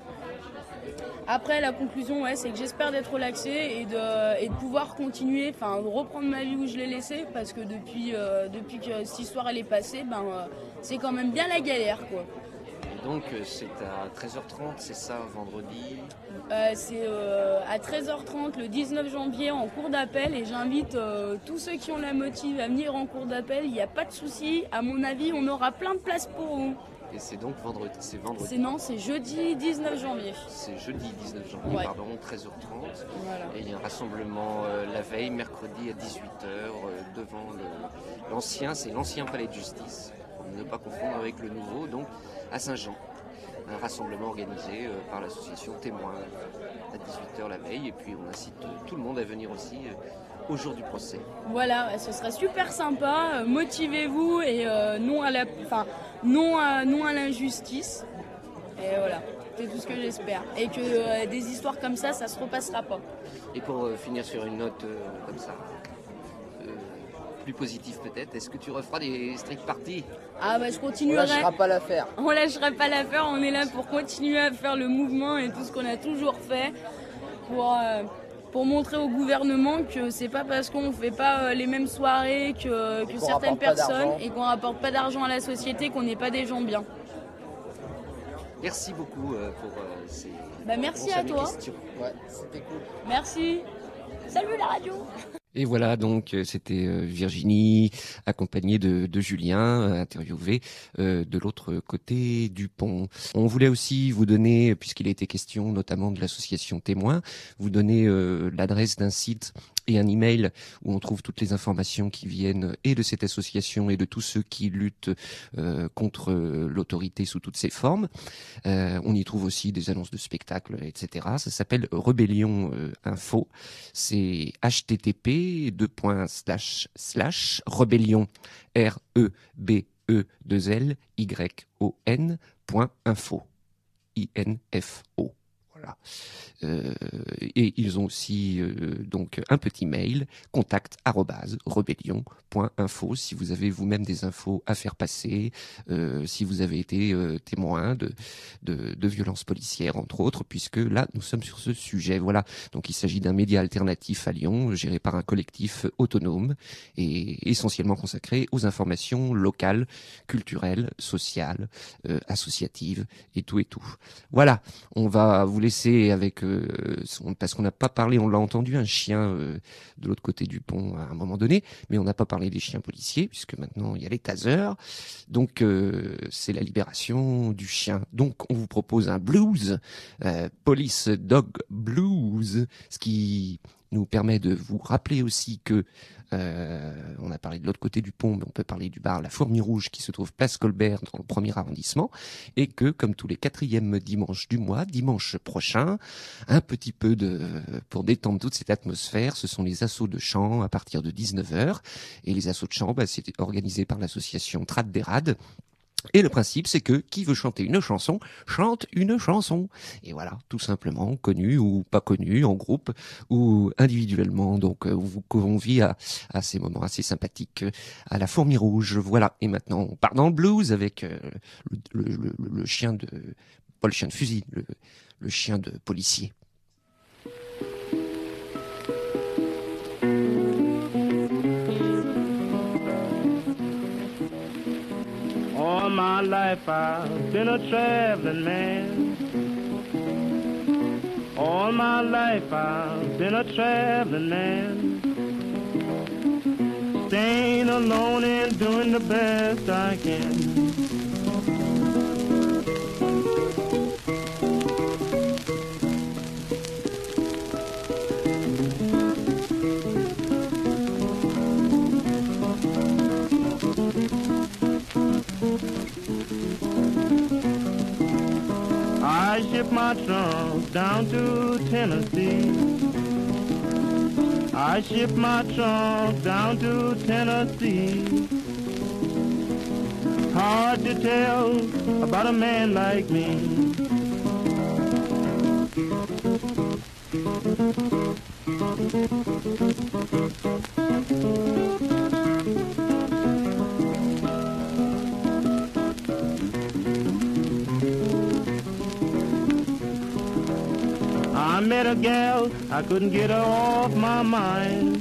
Après la conclusion ouais, c'est que j'espère d'être relaxée et de, et de pouvoir continuer, enfin de reprendre ma vie où je l'ai laissée parce que depuis, euh, depuis que cette histoire elle est passée, ben, euh, c'est quand même bien la galère quoi. et donc euh, c'est à treize heures trente, c'est ça, vendredi. Euh, c'est euh, à treize heures trente le dix-neuf janvier en cours d'appel et j'invite euh, tous ceux qui ont la motive à venir en cours d'appel, il n'y a pas de souci, à mon avis on aura plein de places pour vous. Et c'est donc vendredi. C'est vendredi. C'est non, c'est jeudi dix-neuf janvier. C'est jeudi dix-neuf janvier, Ouais. pardon, treize heures trente. Voilà. Et il y a un rassemblement euh, la veille, mercredi à dix-huit heures, euh, devant le- l'ancien, c'est l'ancien palais de justice, pour ne pas confondre avec le nouveau, donc à Saint-Jean. Un rassemblement organisé euh, par l'association Témoins euh, à dix-huit heures la veille. Et puis on incite euh, tout le monde à venir aussi euh, au jour du procès. Voilà, ce serait super sympa. Euh, Motivez-vous et euh, non à la, enfin non à, non à l'injustice. Et voilà, c'est tout ce que j'espère. Et que euh, des histoires comme ça, ça se repassera pas. Et pour euh, finir sur une note euh, comme ça, euh, plus positive peut-être, est-ce que tu referas des street parties? Ah bah je On continuerai. lâchera pas l'affaire. On lâchera pas l'affaire. On est là pour continuer à faire le mouvement et tout ce qu'on a toujours fait pour. Euh, pour montrer au gouvernement que c'est pas parce qu'on fait pas euh, les mêmes soirées que, que qu'on certaines rapporte pas personnes d'argent. et qu'on rapporte pas d'argent à la société qu'on n'est pas des gens bien. Merci beaucoup euh, pour euh, ces Bah, merci réponses à mes toi. questions. Ouais, c'était cool. Merci. Salut la radio. Et voilà, donc euh, c'était euh, Virginie accompagnée de, de Julien, euh, interviewé euh, de l'autre côté du pont. On voulait aussi vous donner, puisqu'il a été question notamment de l'association Témoins, vous donner euh, l'adresse d'un site et un email où on trouve toutes les informations qui viennent et de cette association et de tous ceux qui luttent euh, contre l'autorité sous toutes ses formes. Euh, on y trouve aussi des annonces de spectacles, et cetera. Ça s'appelle Rebellion euh, Info. C'est H T T P deux points slash slash Rebellion R E B E deux L Y O N point info I N F O. Voilà. Euh, et ils ont aussi euh, donc un petit mail contact arobase rebellion point info si vous avez vous-même des infos à faire passer, euh, si vous avez été euh, témoin de, de de violences policières entre autres, puisque là nous sommes sur ce sujet. Voilà. Donc il s'agit d'un média alternatif à Lyon, géré par un collectif autonome et essentiellement consacré aux informations locales, culturelles, sociales, euh, associatives et tout et tout. Voilà. On va vous laisser laisser avec euh, son, parce qu'on n'a pas parlé, on l'a entendu, un chien euh, de l'autre côté du pont à un moment donné, mais on n'a pas parlé des chiens policiers puisque maintenant il y a les tasers. Donc euh, c'est la libération du chien. Donc on vous propose un blues, euh, Police Dog Blues, ce qui nous permet de vous rappeler aussi que euh, on a parlé de l'autre côté du pont, mais on peut parler du bar La Fourmi Rouge qui se trouve place Colbert dans le premier arrondissement, et que comme tous les quatrièmes dimanches du mois, dimanche prochain, un petit peu de pour détendre toute cette atmosphère, ce sont les assauts de chant à partir de dix-neuf heures, et les assauts de chant, bah, c'est organisé par l'association Trad des Rades. Et le principe, c'est que qui veut chanter une chanson, chante une chanson. Et voilà, tout simplement, connu ou pas connu, en groupe ou individuellement. Donc, on vous convie à, à ces moments assez sympathiques à La Fourmi Rouge. Voilà, et maintenant, on part dans le blues avec euh, le, le, le, le chien de... pas le chien de fusil, le, le chien de policier. All my life I've been a traveling man. All my life I've been a traveling man. Staying alone and doing the best I can. I shipped my trunk down to Tennessee. I shipped my trunk down to Tennessee. Hard to tell about a man like me. I met a gal, I couldn't get her off my mind.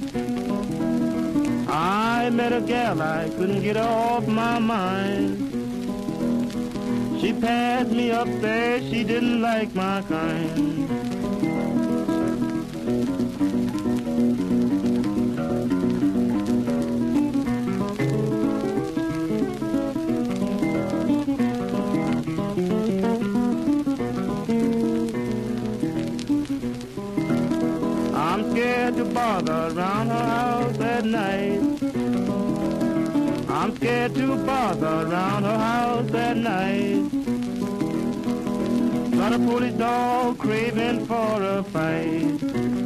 I met a gal, I couldn't get her off my mind. She passed me up there, she didn't like my kind. To bother around her house at night. I'm scared to bother around her house at night. Got a police dog craving for a fight.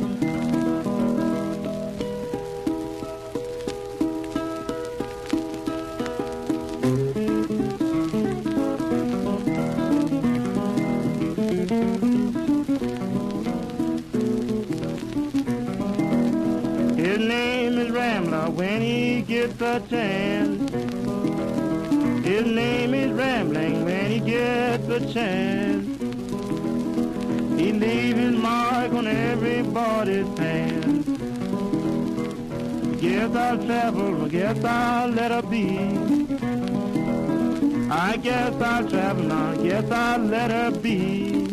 His name is Rambler when he gets a chance. His name is Rambling when he gets a chance. He leaves his mark on everybody's pants. Guess I'll travel, guess I'll let her be. I guess I'll travel now, guess I'll let her be.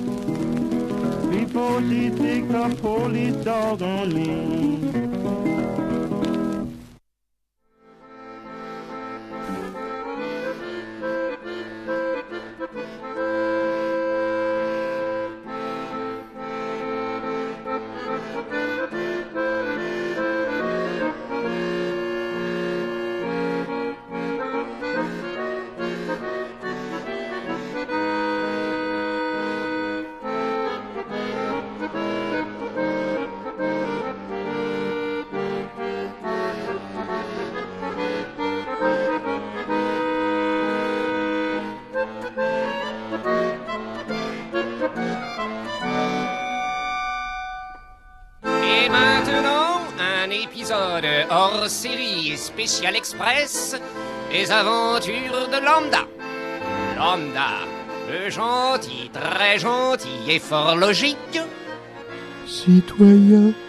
Before she sticks a police dog on me. Hors série et spécial express, les aventures de Lambda. Lambda, le gentil, très gentil et fort logique. Citoyen.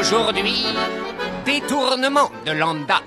Aujourd'hui, détournement de lambda.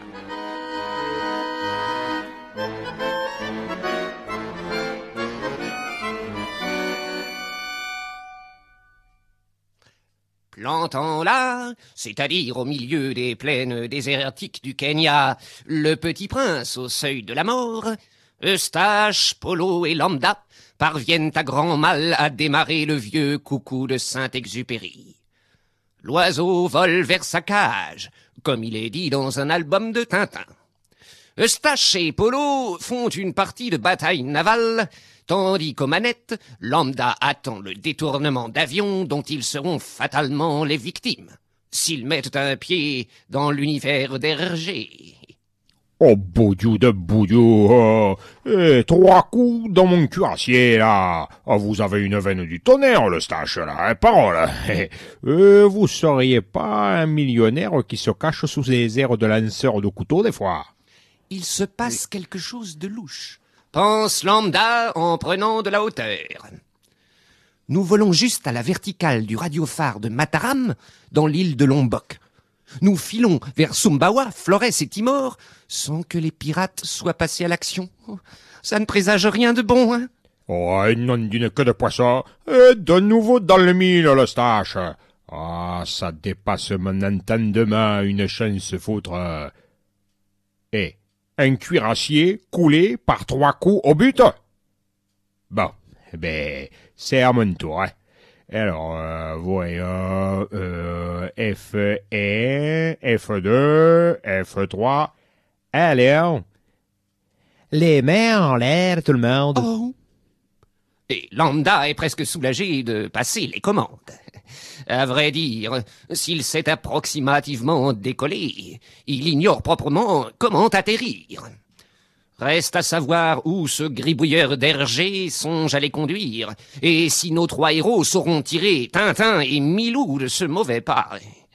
Plantant là, c'est-à-dire au milieu des plaines désertiques du Kenya, le petit prince au seuil de la mort, Eustache, Polo et Lambda parviennent à grand mal à démarrer le vieux coucou de Saint-Exupéry. L'oiseau vole vers sa cage, comme il est dit dans un album de Tintin. Eustache et Polo font une partie de bataille navale, tandis qu'aux manettes, Lambda attend le détournement d'avions dont ils seront fatalement les victimes, s'ils mettent un pied dans l'univers d'Hergé. Oh, boudiou de boudiou, oh. Eh, trois coups dans mon cuirassier, là. Oh, vous avez une veine du tonnerre, le stache, là, hein, parole. Eh, euh, vous seriez pas un millionnaire qui se cache sous les airs de lanceur de couteau, des fois? Il se passe quelque chose de louche, pense Lambda en prenant de la hauteur. Nous volons juste à la verticale du radiophare de Mataram, dans l'île de Lombok. Nous filons vers Sumbawa, Flores et Timor, sans que les pirates soient passés à l'action. Ça ne présage rien de bon, hein? Oh, non d'une queue de poisson. Et de nouveau dans le mille, le stache. Ah, ça dépasse mon entendement, une chance foutre. Eh, un cuirassier coulé par trois coups au but? Bon, ben, c'est à mon tour, hein. Alors, euh, voyons, euh, F un, F deux, F trois, alors, les mains en l'air, tout le monde. Oh. Et Lambda est presque soulagé de passer les commandes. À vrai dire, s'il sait approximativement décoller, il ignore proprement comment atterrir. Reste à savoir où ce gribouilleur d'Hergé songe à les conduire, et si nos trois héros sauront tirer Tintin et Milou de ce mauvais pas.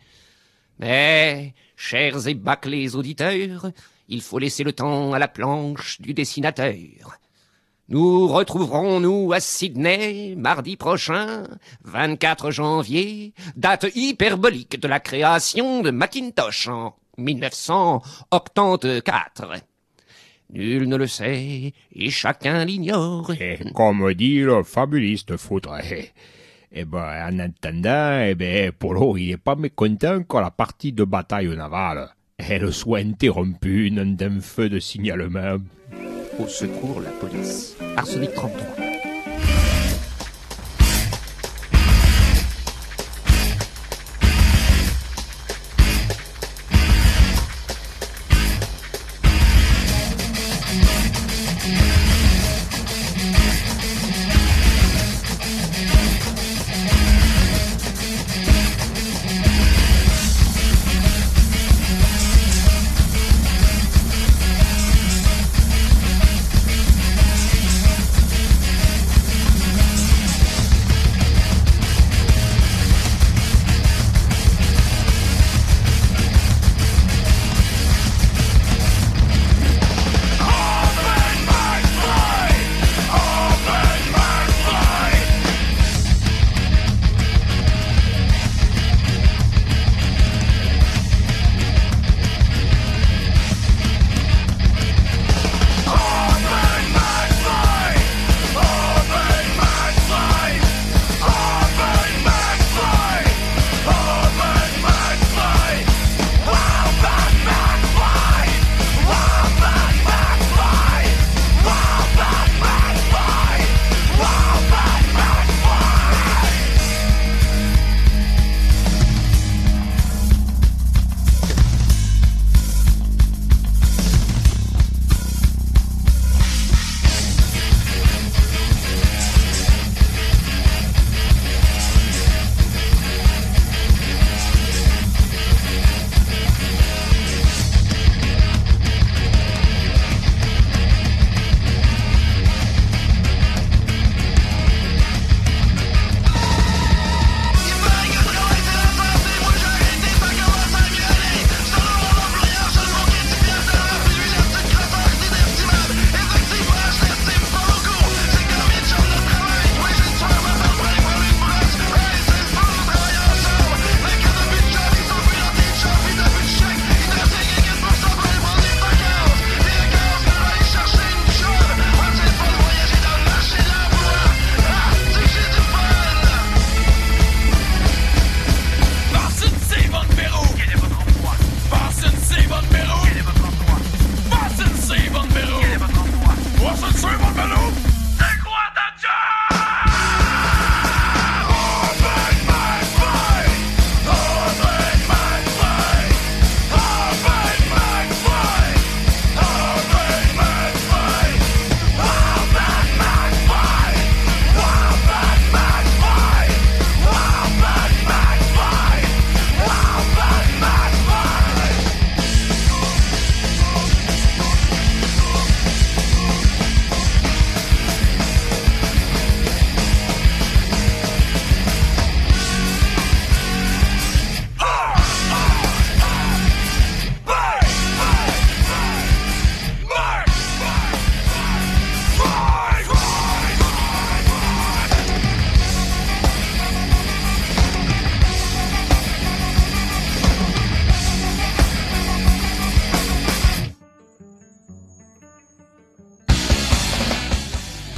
Mais, chers et bâclés auditeurs, il faut laisser le temps à la planche du dessinateur. Nous retrouverons-nous à Sydney, mardi prochain, vingt-quatre janvier, date hyperbolique de la création de Macintosh en mille neuf cent quatre-vingt-quatorze. Nul ne le sait, et chacun l'ignore. Et comme dit le fabuliste foutre. Eh, eh ben, en attendant, eh ben, Polo, il est pas mécontent que la partie de bataille navale, elle soit interrompue d'un feu de signalement. Au secours, la police. Arsenic trente-trois.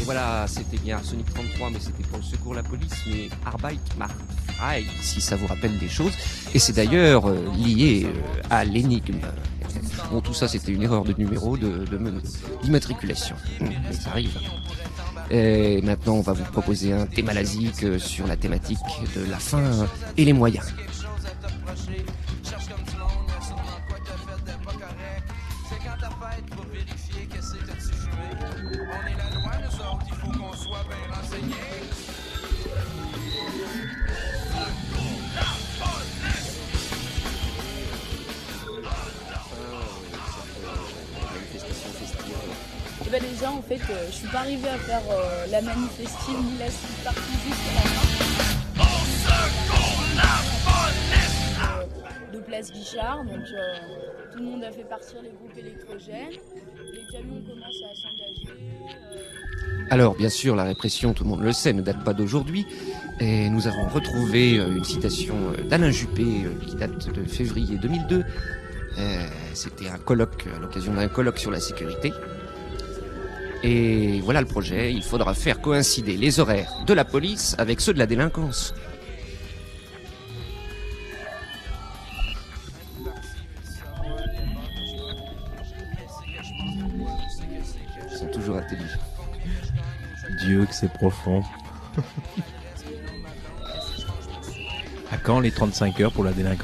Voilà, c'était bien Arsenic trente-trois, mais c'était pour le secours la police, mais Arbeit macht frei, si ça vous rappelle des choses. Et c'est d'ailleurs euh, lié euh, à l'énigme. Bon, tout ça, c'était une erreur de numéro de, de d'immatriculation. Mais ça arrive. Et maintenant, on va vous proposer un thémalasique sur la thématique de la fin et les moyens. Et ben déjà en fait euh, je suis pas arrivée à faire euh, la manif festive ni la street party jusqu'à la fin euh, de Place Guichard, donc euh, tout le monde a fait partir les groupes électrogènes, les camions commencent à s'engager. Euh... Alors bien sûr la répression, tout le monde le sait, ne date pas d'aujourd'hui, et nous avons retrouvé une citation d'Alain Juppé qui date de février deux mille deux. Euh, c'était un colloque, à l'occasion d'un colloque sur la sécurité. Et voilà le projet, il faudra faire coïncider les horaires de la police avec ceux de la délinquance. Ils sont toujours intelligents. Dieu que c'est profond. À quand les trente-cinq heures pour la délinquance ?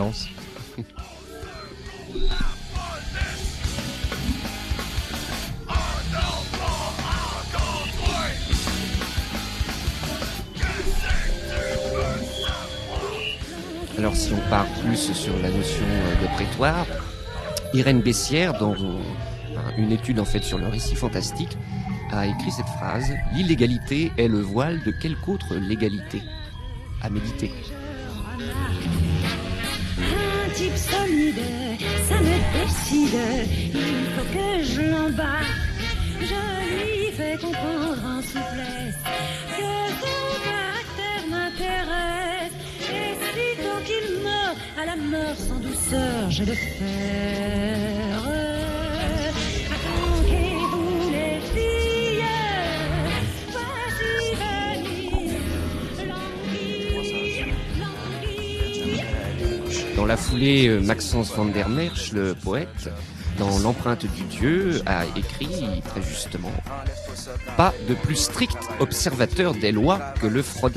Alors si on part plus sur la notion de prétoire, Irène Bessière, dans une étude en fait sur le récit fantastique, a écrit cette phrase « L'illégalité est le voile de quelque autre légalité ?» À méditer. Un type solide, ça me décide, il faut que je l'embarque. Je lui fais comprendre en souplesse que son caractère m'intéresse. Et sitôt qu'il meurt, à la mort sans douceur, je le faire. Raconquez-vous les filles, voici venir l'envie, l'envie. Dans la foulée, Maxence van der Merch, le poète, dans l'empreinte du Dieu, a écrit très justement « Pas de plus strict observateur des lois que le fraudeur ».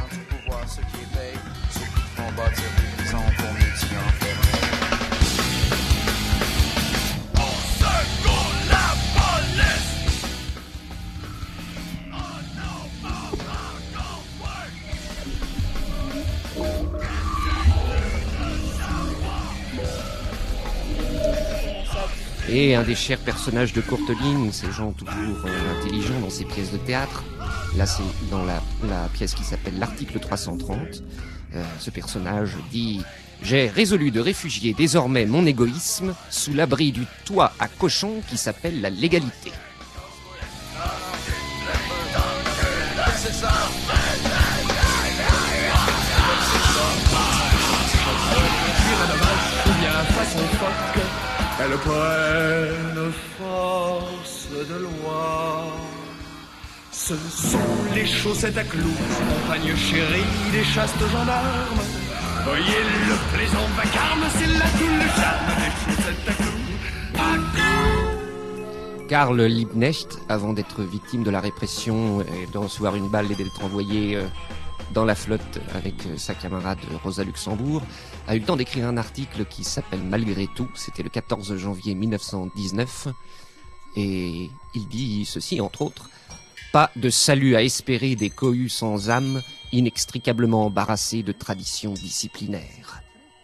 Et un des chers personnages de Courteline, ces gens toujours euh, intelligents dans ses pièces de théâtre. Là, c'est dans la, la pièce qui s'appelle l'article trois cent trente. Euh, ce personnage dit « J'ai résolu de réfugier désormais mon égoïsme sous l'abri du toit à cochon qui s'appelle la légalité. » Elles prennent force de loi. Ce sont les chaussettes à clous, compagne chérie des chastes gendarmes. Voyez le plaisant vacarme, c'est là tout le charme des chaussettes à clous. À clous. Karl Liebknecht, avant d'être victime de la répression et de recevoir une balle et d'être envoyé dans la flotte avec sa camarade Rosa Luxembourg, a eu le temps d'écrire un article qui s'appelle « Malgré tout », c'était le quatorze janvier mille neuf cent dix-neuf, et il dit ceci, entre autres, « Pas de salut à espérer des cohues sans âme, inextricablement embarrassés de traditions disciplinaires. »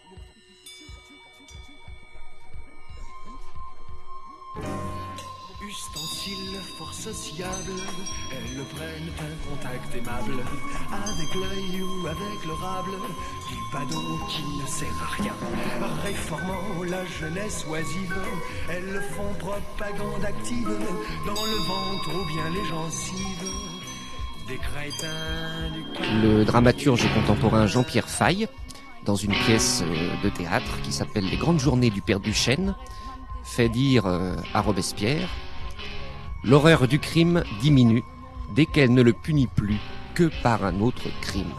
Ustensiles fort sociables, elles prennent un contact aimable avec l'œil ou avec le rable du badaud qui ne sert à rien. Réformant la jeunesse oisive, elles font propagande active dans le ventre ou bien les gencives des crétins du... Le dramaturge contemporain Jean-Pierre Faye, dans une pièce de théâtre qui s'appelle « Les grandes journées du père Duchesne », fait dire à Robespierre « L'horreur du crime diminue, dès qu'elle ne le punit plus que par un autre crime.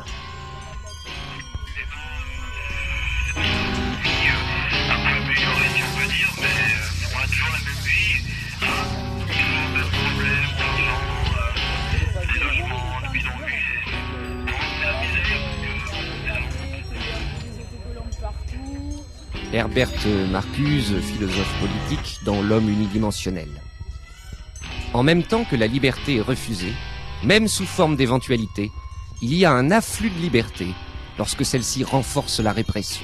Herbert Marcuse, philosophe politique, dans L'homme unidimensionnel. En même temps que la liberté est refusée, même sous forme d'éventualité, il y a un afflux de liberté lorsque celle-ci renforce la répression.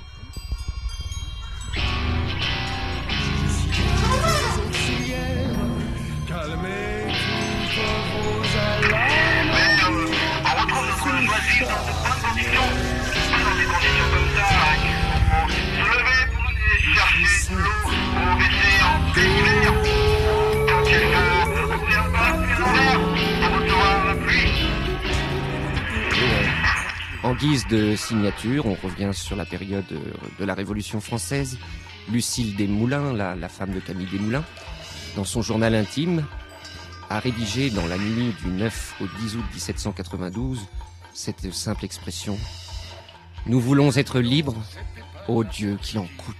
En guise de signature, on revient sur la période de la Révolution française. Lucille Desmoulins, la, la femme de Camille Desmoulins, dans son journal intime, a rédigé dans la nuit du neuf au dix août dix-sept cent quatre-vingt-douze cette simple expression : « Nous voulons être libres, ô Dieu qu'il en coûte ».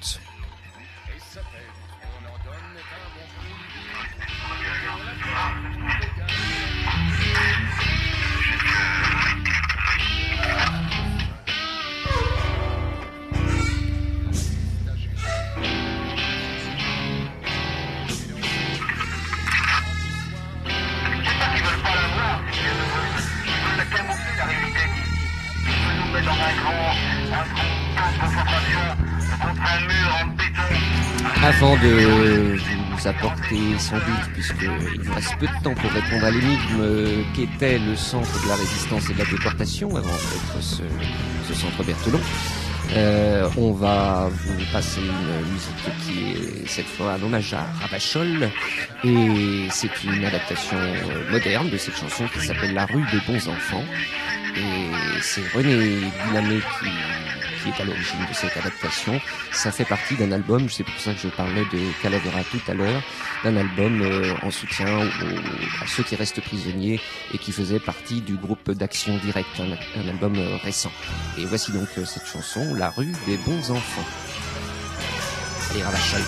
Avant de vous apporter sans doute, puisqu'il vous reste peu de temps pour répondre à l'énigme qu'était le centre de la résistance et de la déportation, avant d'être ce, ce centre Berthelon, euh, on va vous passer une musique qui est cette fois un hommage à Ravachol, et c'est une adaptation moderne de cette chanson qui s'appelle La rue des bons enfants, et c'est René Guillamé qui... qui est à l'origine de cette adaptation. Ça fait partie d'un album, c'est pour ça que je parlais de Calavera tout à l'heure, d'un album euh, en soutien aux, à ceux qui restent prisonniers et qui faisait partie du groupe d'Action Directe, un, un album euh, récent. Et voici donc euh, cette chanson, La rue des bons enfants. Allez, Ravachol.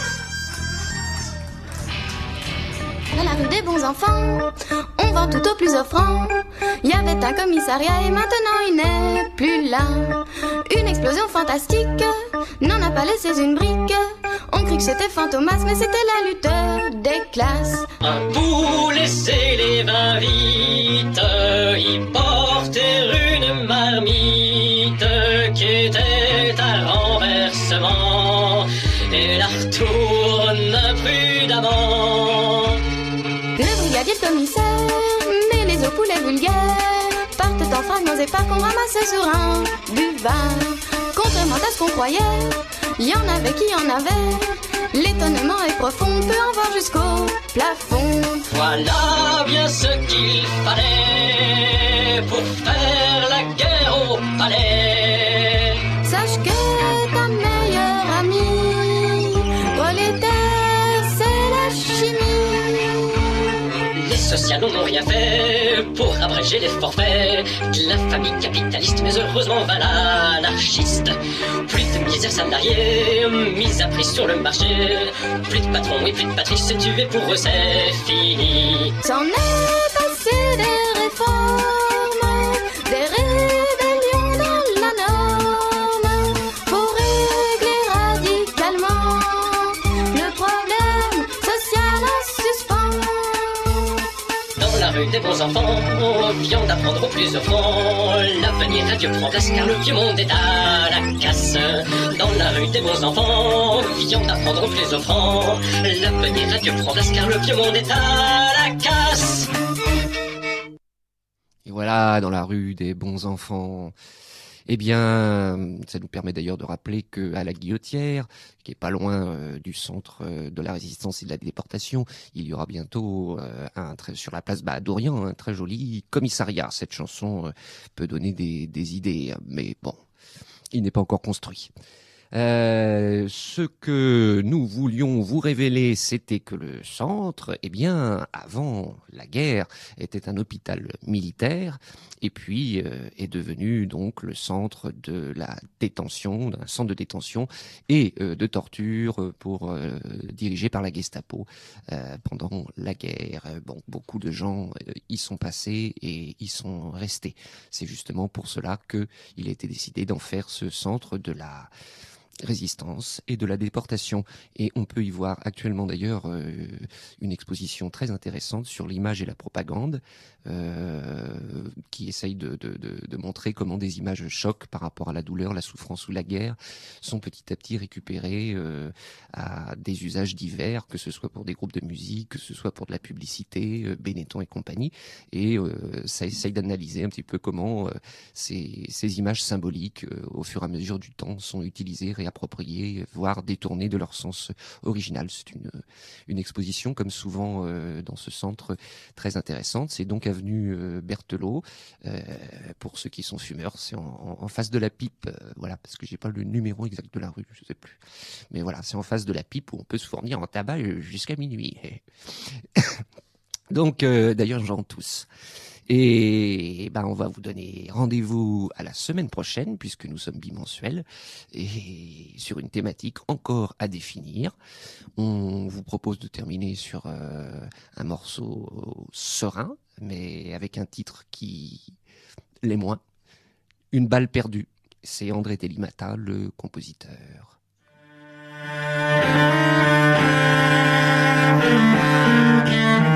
Dans la rue des bons enfants, on vend tout au plus offrant. Il y avait un commissariat et maintenant il n'est plus là. Une explosion fantastique n'en a pas laissé une brique. On crut que c'était Fantomas, mais c'était la lutte des classes. Un bout laissait les vins vite, il portait une marmite qui était à renversement et la retourne prudemment. Le brigadier de commissaire met les eaux poulets vulgaires, partent en fragments épars qu'on ramassait sur un buvard. Contrairement à ce qu'on croyait, il y en avait qui en avaient. L'étonnement est profond, on peut en voir jusqu'au plafond. Voilà bien ce qu'il fallait pour faire la guerre au palais. Sache que ta meilleure amie, prolétaire, c'est la chimie. Les socialos n'ont rien fait pour abréger les forfaits de la famille capitaliste, mais heureusement va l'anarchiste. Plus de misère salariée, mise à prix sur le marché, plus de patrons et plus de patries, se tuer pour eux c'est fini. C'en est passé des réformes, des rébellions dans la norme, pour régler radicalement le problème social en suspens. Dans la rue des bons enfants, viande d'apprendre au plus offrant. L'avenir à Dieu prend place car le vieux monde est à la casse. Dans la rue des bons enfants, viande d'apprendre au plus offrant. L'avenir à Dieu prend place car le vieux monde est à la casse. Et voilà, dans la rue des bons enfants. Eh bien, ça nous permet d'ailleurs de rappeler que à la Guillotière, qui est pas loin euh, du centre euh, de la résistance et de la déportation, il y aura bientôt euh, un très, sur la place bah, d'Orient un très joli commissariat. Cette chanson euh, peut donner des, des idées, mais bon, il n'est pas encore construit. Euh, ce que nous voulions vous révéler, c'était que le centre, eh bien, avant la guerre, était un hôpital militaire et puis euh, est devenu donc le centre de la détention, d'un centre de détention et euh, de torture pour euh, dirigé par la Gestapo euh, pendant la guerre. Bon, beaucoup de gens euh, y sont passés et y sont restés. C'est justement pour cela que il a été décidé d'en faire ce centre de la résistance et de la déportation. Et on peut y voir actuellement d'ailleurs euh, une exposition très intéressante sur l'image et la propagande euh, qui essaye de, de, de, de montrer comment des images choc par rapport à la douleur, la souffrance ou la guerre sont petit à petit récupérées euh, à des usages divers, que ce soit pour des groupes de musique, que ce soit pour de la publicité, euh, Benetton et compagnie. Et euh, ça essaye d'analyser un petit peu comment euh, ces, ces images symboliques euh, au fur et à mesure du temps sont utilisées, appropriés, voire détournés de leur sens original. C'est une, une exposition, comme souvent euh, dans ce centre, très intéressante. C'est donc avenue euh, Berthelot. Euh, pour ceux qui sont fumeurs, c'est en, en face de la Pipe. Euh, voilà, parce que j'ai pas le numéro exact de la rue, je sais plus. Mais voilà, c'est en face de la Pipe où on peut se fournir en tabac jusqu'à minuit. Donc, euh, d'ailleurs, j'en tousse. Et ben, on va vous donner rendez-vous à la semaine prochaine, puisque nous sommes bimensuels, et sur une thématique encore à définir. On vous propose de terminer sur euh, un morceau serein, mais avec un titre qui l'est moins. Une balle perdue. C'est André Télimata, le compositeur. Thank you.